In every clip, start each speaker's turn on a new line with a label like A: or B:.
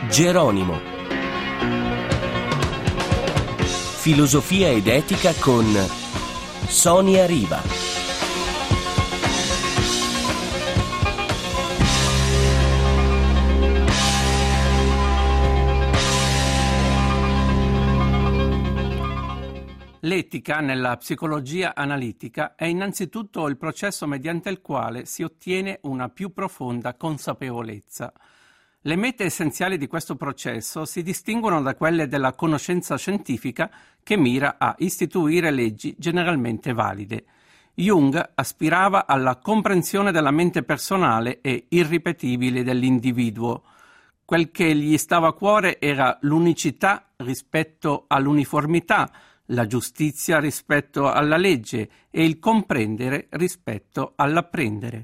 A: Geronimo. Filosofia ed etica con Sonia Riva.
B: L'etica nella psicologia analitica è innanzitutto il processo mediante il quale si ottiene una più profonda consapevolezza. Le mete essenziali di questo processo si distinguono da quelle della conoscenza scientifica che mira a istituire leggi generalmente valide. Jung aspirava alla comprensione della mente personale e irripetibile dell'individuo. Quel che gli stava a cuore era l'unicità rispetto all'uniformità, la giustizia rispetto alla legge e il comprendere rispetto all'apprendere.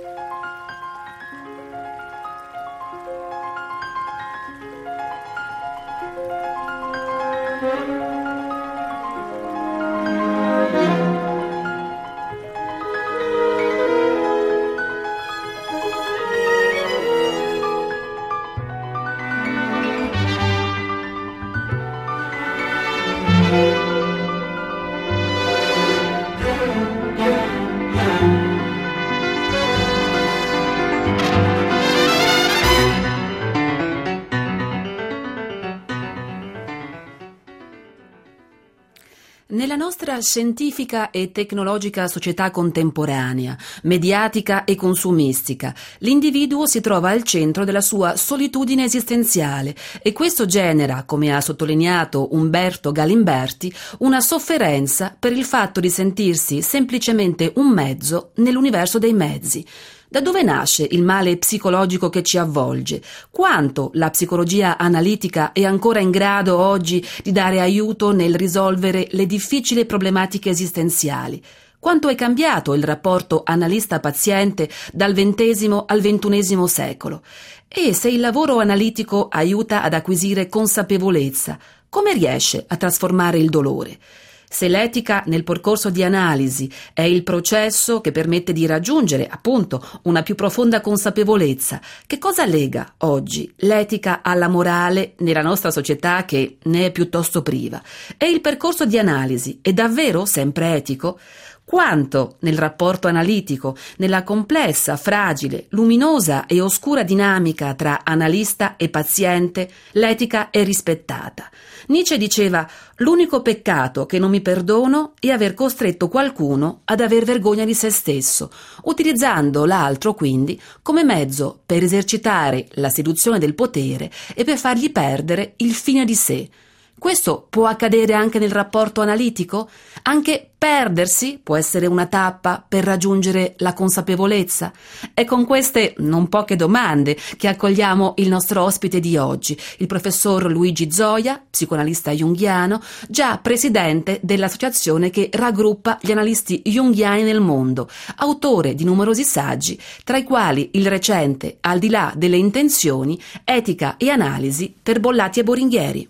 C: Nella nostra scientifica e tecnologica società contemporanea, mediatica e consumistica, l'individuo si trova al centro della sua solitudine esistenziale e questo genera, come ha sottolineato Umberto Galimberti, una sofferenza per il fatto di sentirsi semplicemente un mezzo nell'universo dei mezzi. Da dove nasce il male psicologico che ci avvolge? Quanto la psicologia analitica è ancora in grado oggi di dare aiuto nel risolvere le difficili problematiche esistenziali? Quanto è cambiato il rapporto analista-paziente dal XX al XXI secolo? E se il lavoro analitico aiuta ad acquisire consapevolezza, come riesce a trasformare il dolore? Se l'etica nel percorso di analisi è il processo che permette di raggiungere, appunto, una più profonda consapevolezza, che cosa lega oggi l'etica alla morale nella nostra società che ne è piuttosto priva? E il percorso di analisi è davvero sempre etico? Quanto nel rapporto analitico, nella complessa, fragile, luminosa e oscura dinamica tra analista e paziente, l'etica è rispettata? Nietzsche diceva: l'unico peccato che non mi perdono è aver costretto qualcuno ad aver vergogna di se stesso, utilizzando l'altro quindi come mezzo per esercitare la seduzione del potere e per fargli perdere il fine di sé. Questo può accadere anche nel rapporto analitico? Anche perdersi può essere una tappa per raggiungere la consapevolezza? È con queste non poche domande che accogliamo il nostro ospite di oggi, il professor Luigi Zoia, psicoanalista junghiano, già presidente dell'associazione che raggruppa gli analisti junghiani nel mondo, autore di numerosi saggi, tra i quali il recente Al di là delle intenzioni, etica e analisi per Bollati e Boringhieri.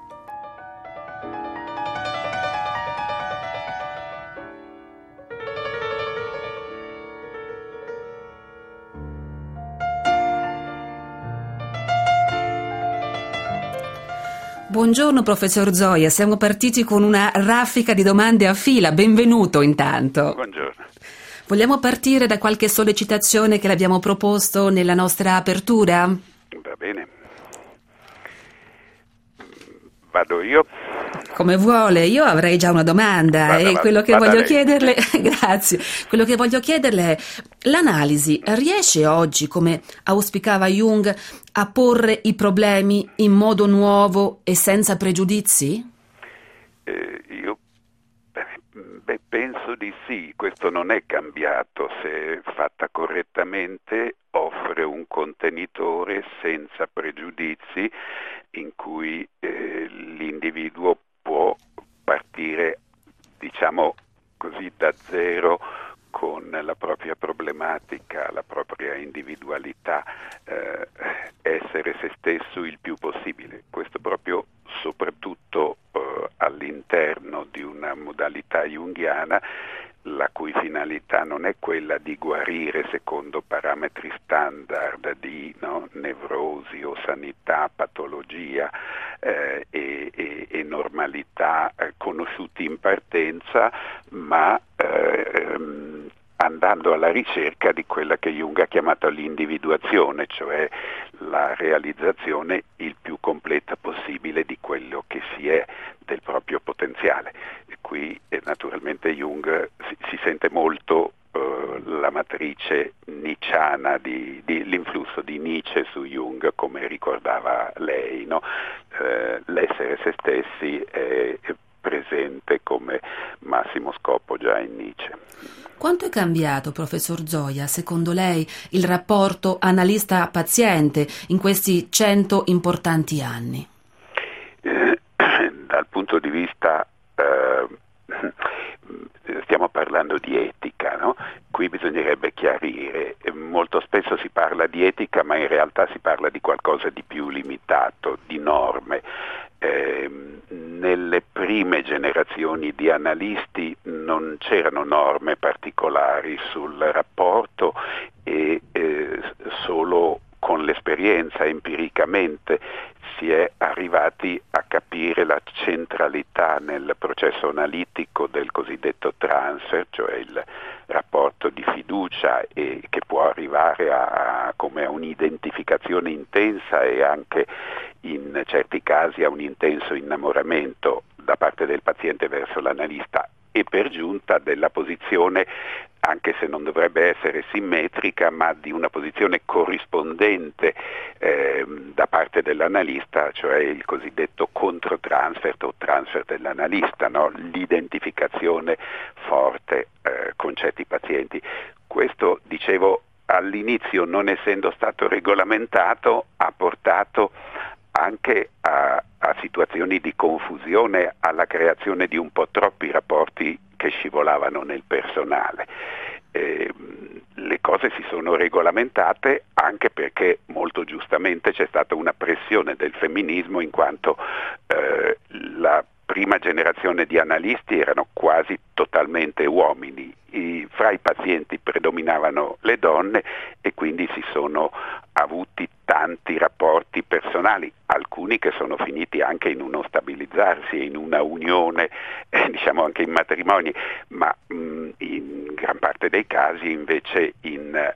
C: Buongiorno professor Zoia, siamo partiti con una raffica di domande a fila, benvenuto intanto.
D: Buongiorno.
C: Vogliamo partire da qualche sollecitazione che le abbiamo proposto nella nostra apertura?
D: Va bene. Vado io?
C: Come vuole, io avrei già una domanda e quello che voglio chiederle, grazie, quello che voglio chiederle è: l'analisi riesce oggi, come auspicava Jung, a porre i problemi in modo nuovo e senza pregiudizi?
D: Io penso di sì, questo non è cambiato, se fatta correttamente offre un contenitore senza pregiudizi in cui l'individuo può partire, diciamo così, da zero con la propria problematica, la propria individualità, essere se stesso il più possibile. Questo proprio soprattutto all'interno di una modalità junghiana la cui finalità non è quella di guarire definire secondo parametri standard di nevrosi o sanità, patologia e normalità conosciuti in partenza, ma andando alla ricerca di quella che Jung ha chiamato l'individuazione, cioè la realizzazione il più completa possibile di quello che si è, del proprio potenziale. E qui naturalmente Jung si sente molto la matrice nietzschiana l'influsso di Nietzsche su Jung, come ricordava lei, no? L'essere se stessi è presente come massimo scopo già in Nietzsche.
C: Quanto è cambiato, professor Zoia, secondo lei, il rapporto analista-paziente in questi 100 importanti anni?
D: Dal punto di vista, stiamo parlando di etica, no? Qui bisognerebbe chiarire, molto spesso si parla di etica, ma in realtà si parla di qualcosa di più limitato, di norme. Nelle prime generazioni di analisti non c'erano norme particolari sul rapporto e solo con l'esperienza, empiricamente, si è arrivati a capire la centralità nel processo analitico del cosiddetto transfer, cioè il rapporto di fiducia e che può arrivare come a un'identificazione intensa e anche in certi casi a un intenso innamoramento da parte del paziente verso l'analista e per giunta della posizione, anche se non dovrebbe essere simmetrica, ma di una posizione corrispondente da parte dell'analista, cioè il cosiddetto controtransfer o transfer dell'analista, no? L'identificazione forte con certi pazienti. Questo, dicevo, all'inizio, non essendo stato regolamentato, ha portato anche a situazioni di confusione, alla creazione di un po' troppi rapporti che scivolavano nel personale. Le cose si sono regolamentate anche perché molto giustamente c'è stata una pressione del femminismo, in quanto la prima generazione di analisti erano quasi totalmente uomini, fra i pazienti predominavano le donne e quindi si sono avuti tanti rapporti personali, alcuni che sono finiti anche in uno stabilizzarsi, in una unione, diciamo anche in matrimoni, ma in gran parte dei casi invece in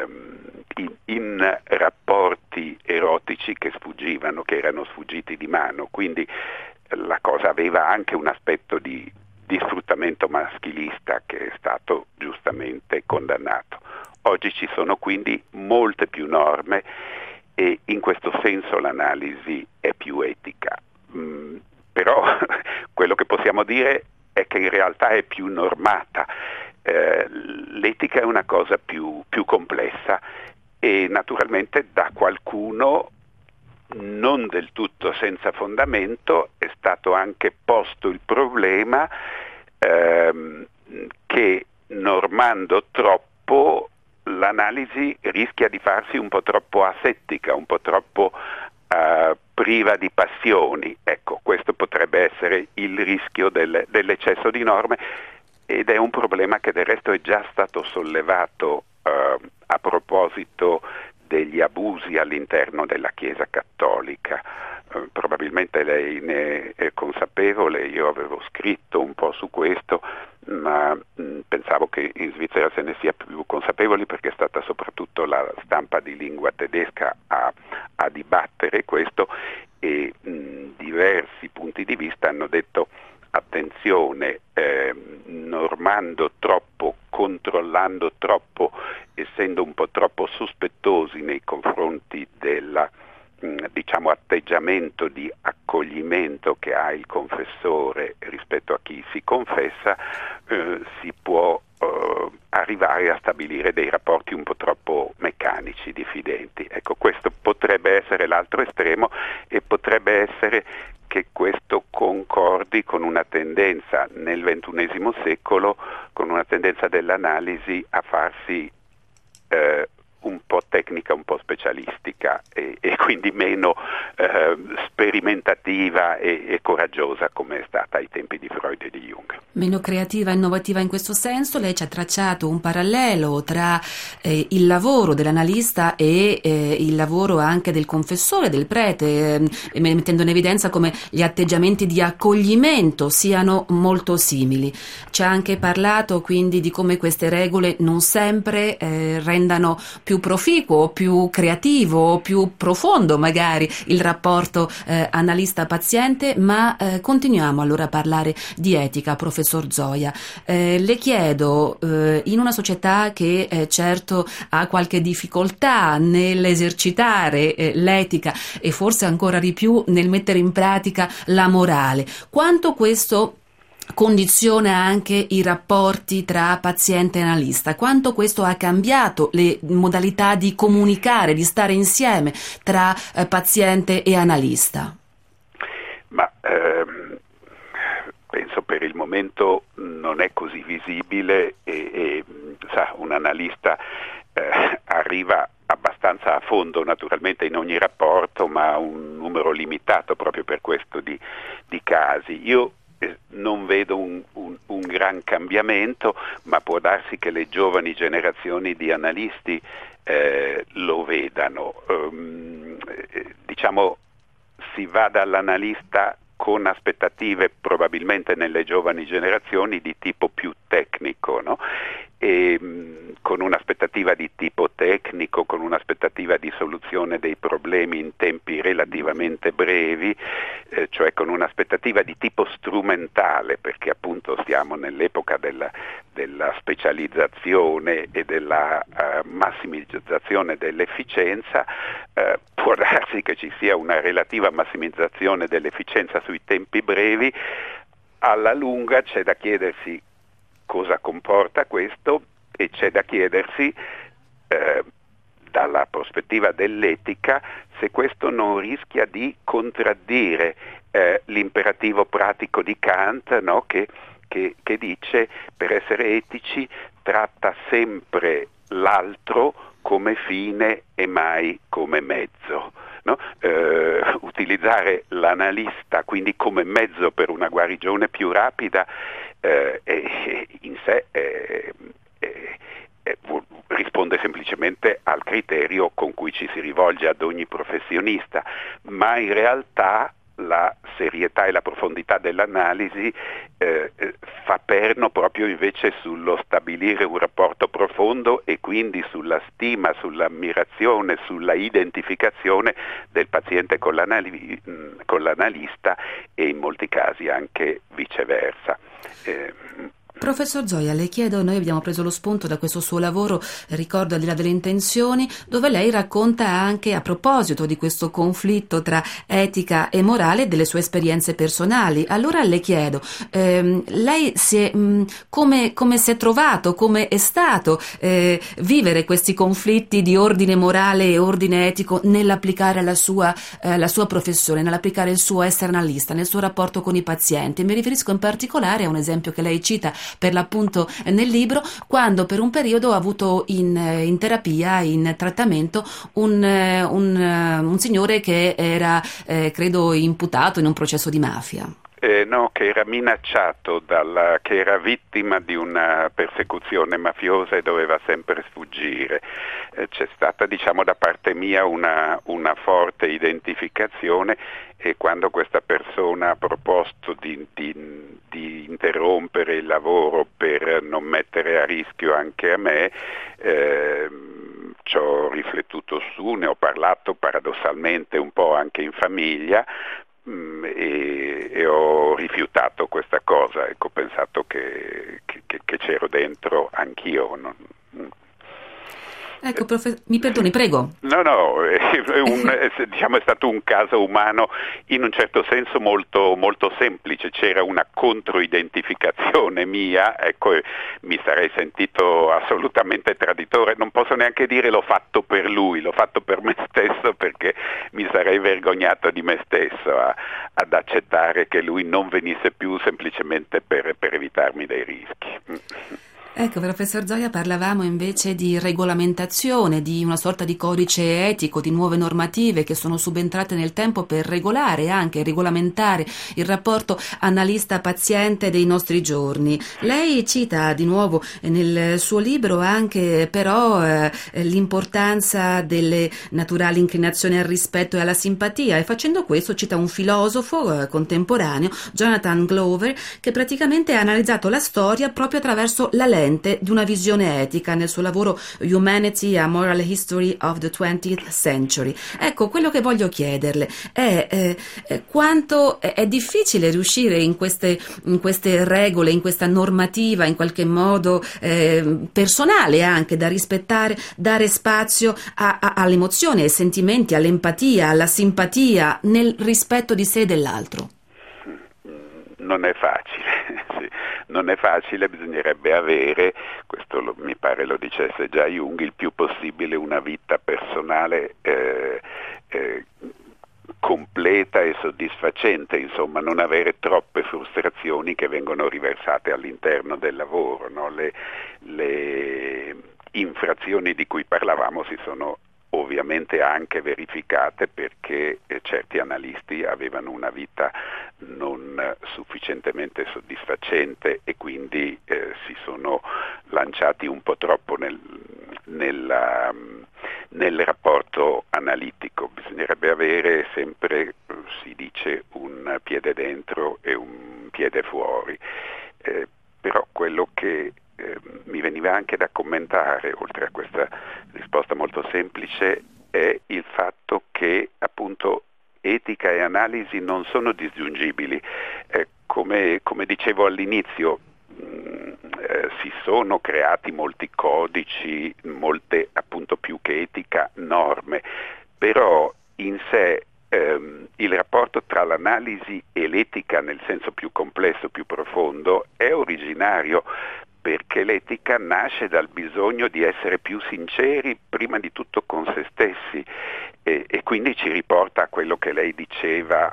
D: rapporti erotici che sfuggivano, che erano sfuggiti di mano, quindi la cosa aveva anche un aspetto di sfruttamento maschilista che è stato giustamente condannato. Oggi ci sono quindi molte più norme e in questo senso l'analisi è più etica. Però quello che possiamo dire è che in realtà è più normata. L'etica è una cosa più complessa e naturalmente da qualcuno non del tutto senza fondamento è stato anche posto il problema che normando troppo l'analisi rischia di farsi un po' troppo asettica, un po' troppo priva di passioni. Ecco, questo potrebbe essere il rischio dell'eccesso di norme ed è un problema che del resto è già stato sollevato a proposito degli abusi all'interno della Chiesa Cattolica. Probabilmente lei ne è consapevole, io avevo scritto un po' su questo, ma pensavo che in Svizzera se ne sia più consapevoli perché è stata soprattutto la stampa di lingua tedesca a dibattere questo e diversi punti di vista hanno detto attenzione, normando troppo, controllando troppo, essendo un po' troppo sospettosi nei confronti del atteggiamento di accoglimento che ha il confessore rispetto a chi si confessa, si può arrivare a stabilire dei rapporti un po' troppo meccanici, diffidenti. Ecco, questo potrebbe essere l'altro estremo e potrebbe essere che questo concordi con una tendenza nel XXI secolo, con una tendenza dell'analisi a farsi un po' tecnica, un po' specialistica e quindi meno sperimentativa e coraggiosa come è stata ai tempi di Freud e di Jung.
C: Meno creativa e innovativa in questo senso. Lei ci ha tracciato un parallelo tra il lavoro dell'analista e il lavoro anche del confessore, del prete, mettendo in evidenza come gli atteggiamenti di accoglimento siano molto simili. Ci ha anche parlato quindi di come queste regole non sempre rendano più proficuo, più creativo, più profondo magari il rapporto analista-paziente, ma continuiamo allora a parlare di etica, professor Zoia. Le chiedo, in una società che certo ha qualche difficoltà nell'esercitare l'etica e forse ancora di più nel mettere in pratica la morale, quanto questo condiziona anche i rapporti tra paziente e analista, quanto questo ha cambiato le modalità di comunicare, di stare insieme tra paziente e analista?
D: Ma penso per il momento non è così visibile e un analista arriva abbastanza a fondo naturalmente in ogni rapporto, ma un numero limitato proprio per questo di casi. Io non vedo un gran cambiamento, ma può darsi che le giovani generazioni di analisti lo vedano. Diciamo, si va dall'analista con aspettative probabilmente nelle giovani generazioni di tipo più tecnico, no? E con un'aspettativa di tipo tecnico, con un'aspettativa di soluzione dei problemi in tempi relativamente brevi, cioè con un'aspettativa di tipo strumentale, perché appunto stiamo nell'epoca della specializzazione e della massimizzazione dell'efficienza. Può darsi che ci sia una relativa massimizzazione dell'efficienza sui tempi brevi. Alla lunga c'è da chiedersi cosa comporta questo e c'è da chiedersi dalla prospettiva dell'etica se questo non rischia di contraddire l'imperativo pratico di Kant, no? che dice: per essere etici tratta sempre l'altro come fine e mai come mezzo. No? Utilizzare l'analista quindi come mezzo per una guarigione più rapida in sé risponde semplicemente al criterio con cui ci si rivolge ad ogni professionista, ma in realtà la serietà e la profondità dell'analisi fa perno proprio invece sullo stabilire un rapporto profondo e quindi sulla stima, sull'ammirazione, sulla identificazione del paziente con l'analista e in molti casi anche viceversa.
C: Professor Zoia, le chiedo, noi abbiamo preso lo spunto da questo suo lavoro, ricordo Al di là delle intenzioni, dove lei racconta anche a proposito di questo conflitto tra etica e morale delle sue esperienze personali. Allora le chiedo, lei come si è trovato, come è stato vivere questi conflitti di ordine morale e ordine etico nell'applicare la sua professione, nell'applicare il suo essere analista, nel suo rapporto con i pazienti? Mi riferisco in particolare a un esempio che lei cita per l'appunto nel libro, quando per un periodo ha avuto in terapia, in trattamento, un signore che era credo imputato in un processo di mafia.
D: No, che era minacciato, che era vittima di una persecuzione mafiosa e doveva sempre sfuggire. C'è stata, diciamo, da parte mia una forte identificazione, e quando questa persona ha proposto di interrompere il lavoro per non mettere a rischio anche a me, ci ho riflettuto su, ne ho parlato paradossalmente un po' anche in famiglia, e ho rifiutato questa cosa. Ecco, ho pensato che c'ero dentro anch'io.
C: Ecco, mi perdoni, prego.
D: No, diciamo è stato un caso umano in un certo senso molto, molto semplice. C'era una controidentificazione mia, ecco, mi sarei sentito assolutamente traditore. Non posso neanche dire l'ho fatto per lui, l'ho fatto per me stesso, perché mi sarei vergognato di me stesso ad accettare che lui non venisse più semplicemente per evitarmi dei rischi.
C: Ecco, professor Zoia, parlavamo invece di regolamentazione, di una sorta di codice etico, di nuove normative che sono subentrate nel tempo per regolare e anche regolamentare il rapporto analista-paziente dei nostri giorni. Lei cita di nuovo nel suo libro anche però l'importanza delle naturali inclinazioni al rispetto e alla simpatia, e facendo questo cita un filosofo contemporaneo, Jonathan Glover, che praticamente ha analizzato la storia proprio attraverso la lente di una visione etica nel suo lavoro Humanity, a Moral History of the 20th Century. Ecco, quello che voglio chiederle è quanto è difficile riuscire in queste regole, in questa normativa in qualche modo personale anche da rispettare, dare spazio all'emozione, ai sentimenti, all'empatia, alla simpatia, nel rispetto di sé e dell'altro.
D: Non è facile, sì. Non è facile, bisognerebbe avere, questo mi pare lo dicesse già Jung, il più possibile una vita personale completa e soddisfacente, insomma non avere troppe frustrazioni che vengono riversate all'interno del lavoro, no? Le infrazioni di cui parlavamo si sono ovviamente anche verificate perché certi analisti avevano una vita non sufficientemente soddisfacente e quindi si sono lanciati un po' troppo nel rapporto analitico. Bisognerebbe avere sempre, si dice, un piede dentro e un piede fuori, però quello che mi veniva anche da commentare, oltre a questa risposta molto semplice, è il fatto che appunto etica e analisi non sono disgiungibili. Come dicevo all'inizio, si sono creati molti codici, molte appunto più che etica norme, però in sé il rapporto tra l'analisi e l'etica nel senso più complesso, più profondo, è originario, perché l'etica nasce dal bisogno di essere più sinceri prima di tutto con se stessi e quindi ci riporta a quello che lei diceva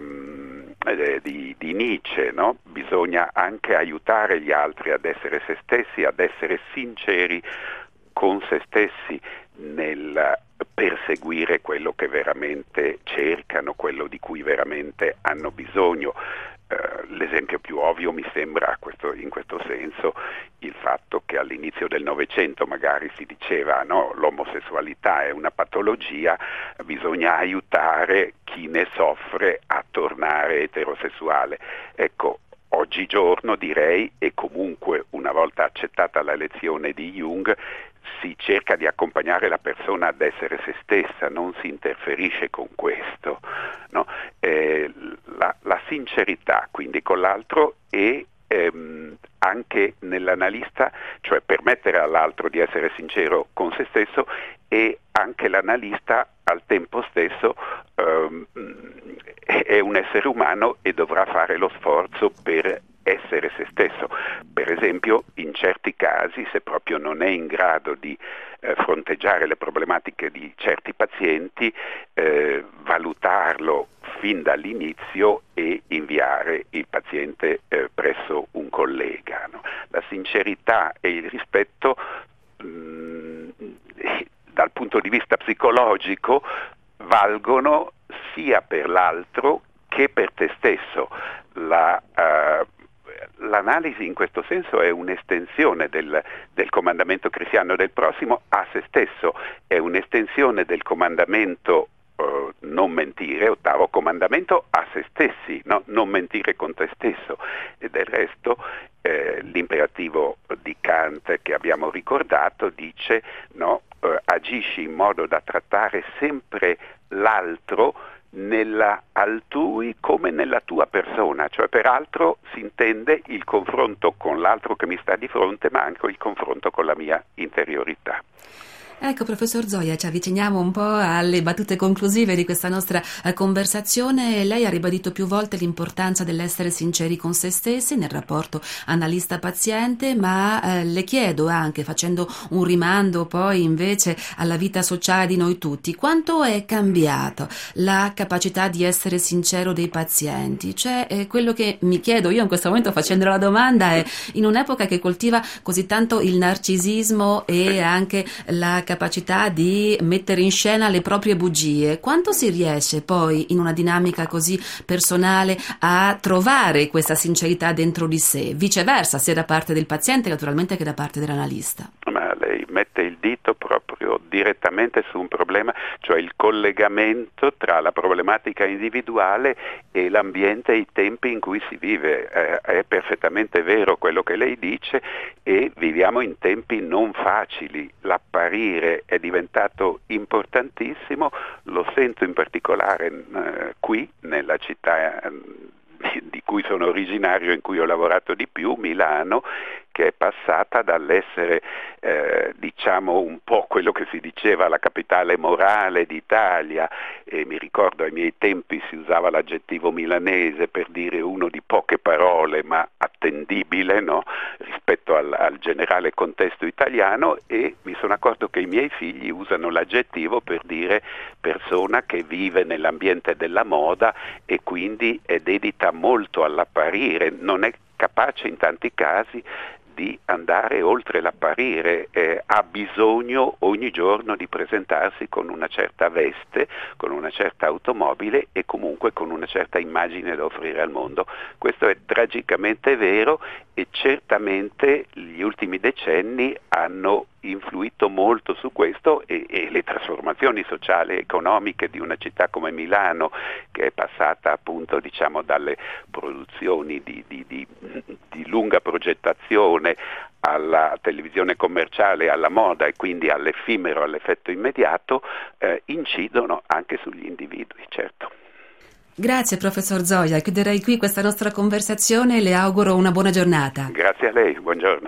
D: di Nietzsche, no? Bisogna anche aiutare gli altri ad essere se stessi, ad essere sinceri con se stessi nel perseguire quello che veramente cercano, quello di cui veramente hanno bisogno. L'esempio più ovvio mi sembra in questo senso il fatto che all'inizio del Novecento magari si diceva no, l'omosessualità è una patologia, bisogna aiutare chi ne soffre a tornare eterosessuale. Ecco, oggigiorno direi, e comunque una volta accettata la lezione di Jung, si cerca di accompagnare la persona ad essere se stessa, non si interferisce con questo, no? La sincerità quindi con l'altro e anche nell'analista, cioè permettere all'altro di essere sincero con se stesso, e anche l'analista al tempo stesso è un essere umano e dovrà fare lo sforzo per essere se stesso. Per esempio, in certi casi, se proprio non è in grado di fronteggiare le problematiche di certi pazienti, valutarlo fin dall'inizio e inviare il paziente presso un collega, no? La sincerità e il rispetto dal punto di vista psicologico valgono sia per l'altro che per te stesso. L'analisi in questo senso è un'estensione del comandamento cristiano del prossimo a se stesso, è un'estensione del comandamento non mentire, 8° comandamento, a se stessi, no? Non mentire con te stesso. E del resto l'imperativo di Kant che abbiamo ricordato dice no, agisci in modo da trattare sempre l'altro nella altrui come nella tua persona, cioè per altro si intende il confronto con l'altro che mi sta di fronte, ma anche il confronto con la mia interiorità.
C: Ecco, professor Zoia, ci avviciniamo un po' alle battute conclusive di questa nostra conversazione. Lei ha ribadito più volte l'importanza dell'essere sinceri con se stessi nel rapporto analista-paziente, ma le chiedo anche, facendo un rimando poi invece alla vita sociale di noi tutti, quanto è cambiata la capacità di essere sincero dei pazienti? Cioè, quello che mi chiedo io in questo momento facendo la domanda è, in un'epoca che coltiva così tanto il narcisismo e anche la capacità di mettere in scena le proprie bugie, quanto si riesce poi in una dinamica così personale a trovare questa sincerità dentro di sé, viceversa, sia da parte del paziente naturalmente che da parte dell'analista?
D: Ma lei mette il dito proprio direttamente su un problema, cioè il collegamento tra la problematica individuale e l'ambiente e i tempi in cui si vive. È perfettamente vero quello che lei dice, e viviamo in tempi non facili. L'apparire è diventato importantissimo, lo sento in particolare qui nella città di cui sono originario, in cui ho lavorato di più, Milano, che è passata dall'essere diciamo un po' quello che si diceva la capitale morale d'Italia, e mi ricordo ai miei tempi si usava l'aggettivo milanese per dire uno di poche parole ma attendibile, no? Rispetto al generale contesto italiano, e mi sono accorto che i miei figli usano l'aggettivo per dire persona che vive nell'ambiente della moda e quindi è dedita molto all'apparire, non è capace in tanti casi di andare oltre l'apparire, ha bisogno ogni giorno di presentarsi con una certa veste, con una certa automobile e comunque con una certa immagine da offrire al mondo. Questo è tragicamente vero, e certamente gli ultimi decenni hanno influito molto su questo, e le trasformazioni sociali e economiche di una città come Milano, che è passata appunto diciamo dalle produzioni di lunga progettazione alla televisione commerciale, alla moda e quindi all'effimero, all'effetto immediato, incidono anche sugli individui, certo.
C: Grazie professor Zoia, chiuderei qui questa nostra conversazione e le auguro una buona giornata.
D: Grazie a lei, buongiorno.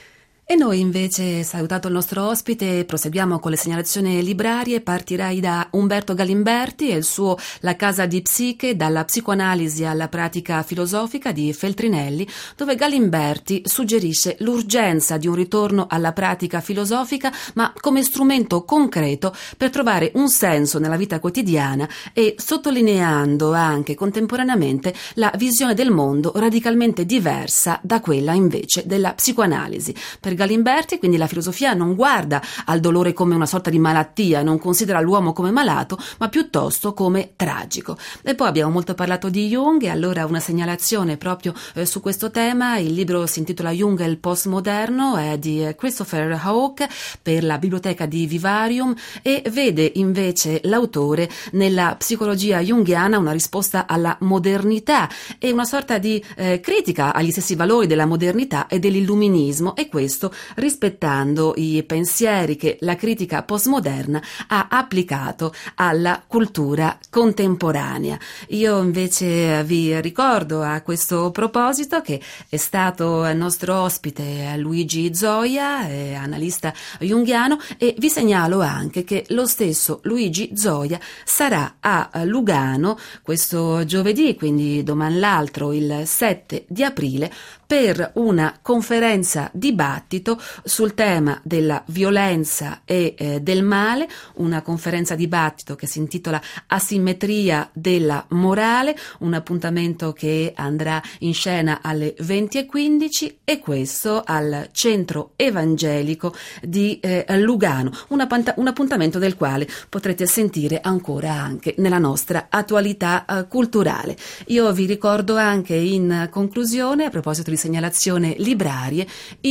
C: E noi invece, salutato il nostro ospite, proseguiamo con le segnalazioni librarie. Partirei da Umberto Galimberti e il suo La casa di Psiche, dalla psicoanalisi alla pratica filosofica di Feltrinelli, dove Galimberti suggerisce l'urgenza di un ritorno alla pratica filosofica, ma come strumento concreto per trovare un senso nella vita quotidiana, e sottolineando anche contemporaneamente la visione del mondo radicalmente diversa da quella invece della psicoanalisi. Per Galimberti, quindi, la filosofia non guarda al dolore come una sorta di malattia, non considera l'uomo come malato, ma piuttosto come tragico. E poi abbiamo molto parlato di Jung, e allora una segnalazione proprio su questo tema. Il libro si intitola Jung e il postmoderno, è di Christopher Hawke per la biblioteca di Vivarium, e vede invece l'autore nella psicologia junghiana una risposta alla modernità e una sorta di critica agli stessi valori della modernità e dell'illuminismo, e questo rispettando i pensieri che la critica postmoderna ha applicato alla cultura contemporanea. Io invece vi ricordo a questo proposito che è stato il nostro ospite Luigi Zoia, analista junghiano, e vi segnalo anche che lo stesso Luigi Zoia sarà a Lugano questo giovedì, quindi domani l'altro, il 7 di aprile, per una conferenza dibattito sul tema della violenza e del male, una conferenza dibattito che si intitola Asimmetria della morale, un appuntamento che andrà in scena alle 20:15, e questo al Centro Evangelico di Lugano, un appuntamento del quale potrete sentire ancora anche nella nostra attualità culturale. Io vi ricordo anche in conclusione, a proposito di segnalazione librarie,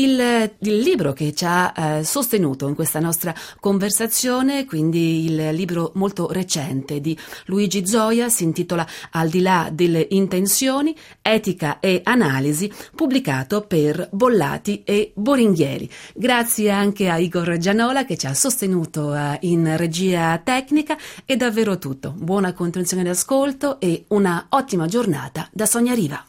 C: il libro che ci ha sostenuto in questa nostra conversazione, quindi il libro molto recente di Luigi Zoia, si intitola Al di là delle intenzioni, etica e analisi, pubblicato per Bollati e Boringhieri. Grazie anche a Igor Gianola che ci ha sostenuto in regia tecnica. È davvero tutto. Buona continuazione di ascolto e una ottima giornata da Sonia Riva.